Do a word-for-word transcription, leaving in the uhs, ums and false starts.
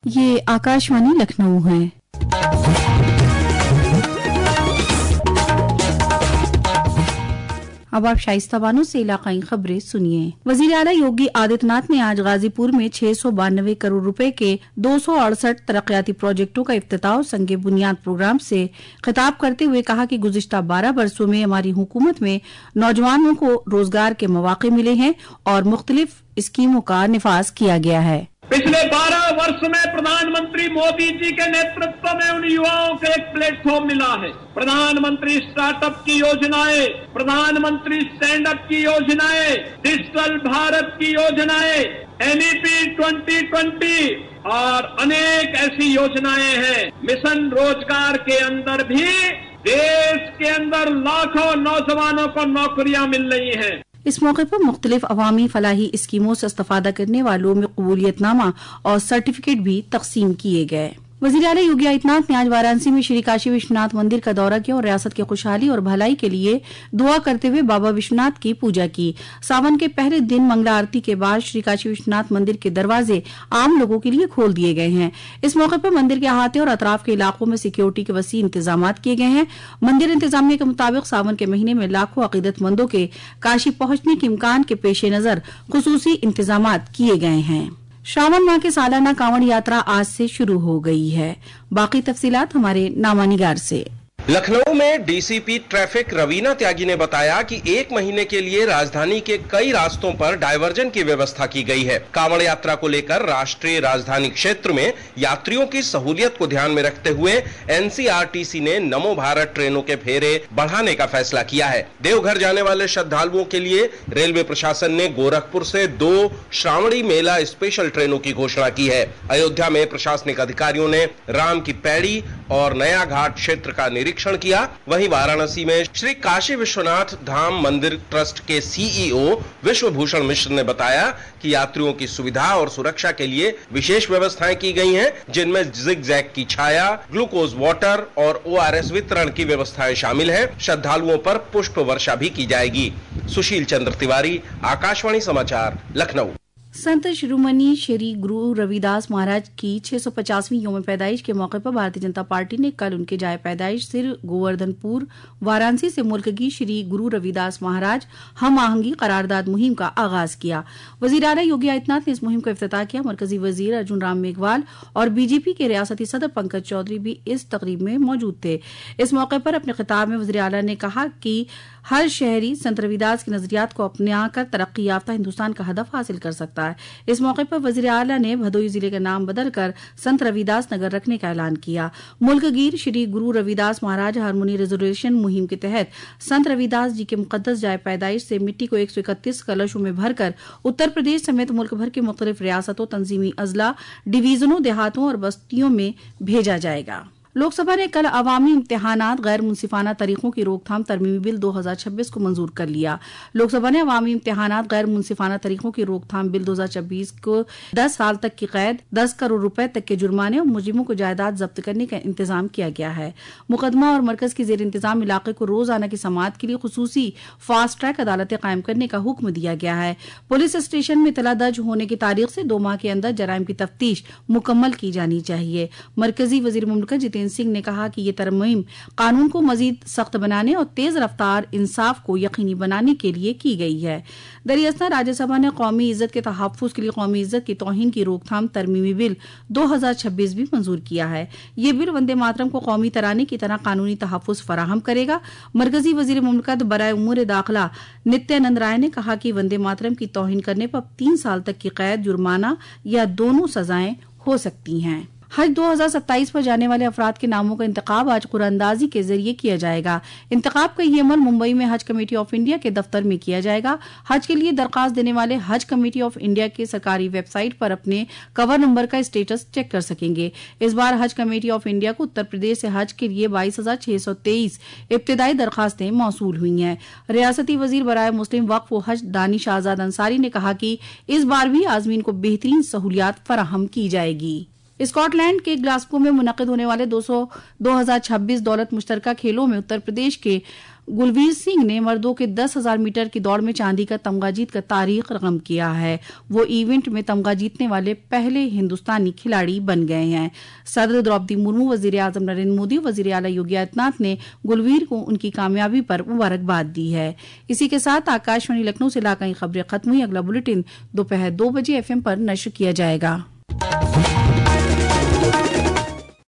ये आकाशवाणी लखनऊ है। अब आप शाइस्ता बानो से इलाकाई खबरें सुनिए। वजीर आला योगी आदित्यनाथ ने आज गाजीपुर में छह सौ बानवे करोड़ रुपए के दो सौ अड़सठ तरक्याती प्रोजेक्टों का इफ्तिताह और संगे बुनियाद प्रोग्राम से खिताब करते हुए कहा कि गुज़िश्ता बारह वर्षों में हमारी हुकूमत में नौजवानों को रोजगार के मौके मिले हैं और मुख्तलिफ स्कीमों का निफाज किया गया है। पिछले बारह वर्ष में प्रधानमंत्री मोदी जी के नेतृत्व में उन युवाओं को एक प्लेटफॉर्म मिला है। प्रधानमंत्री स्टार्टअप की योजनाएं, प्रधानमंत्री स्टैंड अप की योजनाएं, डिजिटल भारत की योजनाएं, एनईपी ट्वेंटी ट्वेंटी और अनेक ऐसी योजनाएं हैं। मिशन रोजगार के अंदर भी देश के अंदर लाखों नौजवानों को नौकरियां मिल रही हैं। इस मौके पर मुख्तलिफ अवामी फलाही स्कीमों से इस्तेफादा करने वालों में कबूलियतनामा और सर्टिफिकेट भी तकसीम किए गए। वज़ीर आला योगी आदित्यनाथ ने आज वाराणसी में श्री काशी विश्वनाथ मंदिर का दौरा किया और रियासत की खुशहाली और भलाई के लिए दुआ करते हुए बाबा विश्वनाथ की पूजा की। सावन के पहले दिन मंगला आरती के बाद श्री काशी विश्वनाथ मंदिर के दरवाजे आम लोगों के लिए खोल दिए गए हैं। इस मौके पर मंदिर के अहाते और अतराफ के इलाकों में सिक्योरिटी के वसी इंतजाम किए गए हैं। मंदिर इंतजामिया के मुताबिक सावन के महीने में लाखों अकीदतमंदों के काशी पहुंचने के इम्कान के पेश नजर खुसूसी इंतजाम किए गए हैं। श्रावण माह की सालाना कांवड़ यात्रा आज से शुरू हो गई है। बाकी तफसीलात हमारे नामानिगार से। लखनऊ में डीसीपी ट्रैफिक रवीना त्यागी ने बताया कि एक महीने के लिए राजधानी के कई रास्तों पर डायवर्जन की व्यवस्था की गई है। कांवड़ यात्रा को लेकर राष्ट्रीय राजधानी क्षेत्र में यात्रियों की सहूलियत को ध्यान में रखते हुए एनसीआरटीसी ने नमो भारत ट्रेनों के फेरे बढ़ाने का फैसला किया है। देवघर जाने वाले श्रद्धालुओं के लिए रेलवे प्रशासन ने गोरखपुर से दो श्रावणी मेला स्पेशल ट्रेनों की घोषणा की है। अयोध्या में प्रशासनिक अधिकारियों ने राम की पैड़ी और नया घाट क्षेत्र का निरीक्षण किया। वहीं वाराणसी में श्री काशी विश्वनाथ धाम मंदिर ट्रस्ट के सीईओ विश्वभूषण मिश्र ने बताया कि यात्रियों की सुविधा और सुरक्षा के लिए विशेष व्यवस्थाएं की गई हैं, जिनमें जिग-जैग की छाया, ग्लूकोज वाटर और ओआरएस वितरण की व्यवस्थाएं शामिल हैं। श्रद्धालुओं पर पुष्प वर्षा भी की जाएगी। सुशील चंद्र तिवारी, आकाशवाणी समाचार, लखनऊ। संत शिरोमणि श्री गुरु रविदास महाराज की छह सौ पचासवीं यौम पैदाइश के मौके पर भारतीय जनता पार्टी ने कल उनके जाए पैदाइश सिर गोवर्धनपुर वाराणसी से मुल्क की श्री गुरु रविदास महाराज हम आहंगी करारदाद मुहिम का आगाज किया। वजीर आला योगी आदित्यनाथ ने इस मुहिम का इफ्तिताह किया। मरकजी वजीर अर्जुन राम मेघवाल और बीजेपी के रियासती सदर पंकज चौधरी भी इस तकरीब में मौजूद थे। इस मौके पर अपने खिताब में वजीर आला ने कहा कि हर शहरी संत रविदास के नजरियात को अपनाकर तरक्की याफ्ता हिंदुस्तान का हदफ हासिल कर सकता है। इस मौके पर वजीर आला ने भदोही जिले का नाम बदलकर संत रविदास नगर रखने का ऐलान किया। मुल्कगीर श्री गुरु रविदास महाराज हारमोनी रिजर्वेशन मुहिम के तहत संत रविदास जी के मुकद्दस जाए पैदाइश से मिट्टी को एक सौ इकतीस कलशों में भरकर उत्तर प्रदेश समेत मुल्क भर के मुख्तलिफ रियासतों, तंजीमी अजला, डिवीजनों, देहातों और बस्तियों में भेजा जाएगा। लोकसभा ने कल अवामी इम्तिहानात गैर मुंसिफाना तरीकों की रोकथाम तरमीमी बिल दो हजार छब्बीस को मंजूर कर लिया। लोकसभा ने अवामी इम्तिहानात गैर मुंसिफाना तरीकों की रोकथाम बिल दो हजार छब्बीस को दस साल तक की कैद, दस करोड़ रुपए तक के जुर्माने और मुजरिमों को जायदाद जब्त करने का इंतजाम किया गया है। मुकदमा और मरकज की जेर इंतजाम इलाके को रोजाना की समाअत के लिए खुसूसी फास्ट ट्रैक अदालतें कायम करने का हुक्म दिया गया है। पुलिस स्टेशन में इतला दर्ज होने की तारीख से दो माह के अंदर जराइम की तफ्तीश मुकम्मल की जानी चाहिए। मरकजी वजीर मुमलिकत जितेंद्र सिंह ने कहा कि ये तरमीम कानून को मजीद सख्त बनाने और तेज रफ्तार इंसाफ को यकीनी बनाने के लिए की गई है। दरअसल राज्यसभा ने कौमी इज्जत के तहफ्फुज के लिए कौमी इज्जत की तौहीन की रोकथाम तरमीमी बिल दो हजार छब्बीस भी मंजूर किया है। ये बिल वंदे मातरम को कौमी तराने की तरह कानूनी तहफ्फुज फराहम करेगा। मरकजी वजीर मुमलिकत बराए उमूर दाखिला नित्यानंद राय ने कहा कि वंदे मातरम की तौहीन करने पर तीन साल तक की कैद, जुर्माना या दोनों सजाएं हो सकती हैं। हज दो हजार सत्ताईस पर जाने वाले अफराद के नामों का इंतखाब आज कुरानंदाजी के जरिए किया जाएगा। इंतखाब का ये अमल मुंबई में हज कमेटी ऑफ इंडिया के दफ्तर में किया जाएगा। हज के लिए दरखास्त देने वाले हज कमेटी ऑफ इंडिया के सरकारी वेबसाइट पर अपने कवर नंबर का स्टेटस चेक कर सकेंगे। इस बार हज कमेटी ऑफ इंडिया को उत्तर प्रदेश से हज के लिए बाईस हजार छह सौ तेईस इब्तिदाई दरखास्तें मौसूल हुई हैं। रियासती वजीर बराए मुस्लिम वक्फ व हज दानिश आजाद अंसारी ने कहा कि इस बार भी आजमीन को बेहतरीन सहूलियात फराहम की जाएगी। स्कॉटलैंड के ग्लासगो में मुनक्किद होने वाले दो सौ दो हजार छब्बीस दौलत मुश्तरका खेलों में उत्तर प्रदेश के गुलवीर सिंह ने मर्दों के दस हजार मीटर की दौड़ में चांदी का तमगा जीत कर तारीख रकम किया है। वो इवेंट में तमगा जीतने वाले पहले हिंदुस्तानी खिलाड़ी बन गए हैं। सदर द्रौपदी मुर्मू, वजीर आजम नरेंद्र मोदी, वजीर आला योगी आदित्यनाथ ने गुलवीर को उनकी कामयाबी पर मुबारकबाद दी है। इसी के साथ आकाशवाणी लखनऊ से इलाकाई खबरें खत्म हुई। अगला बुलेटिन दोपहर दो बजे एफएम पर नश्र किया जाएगा।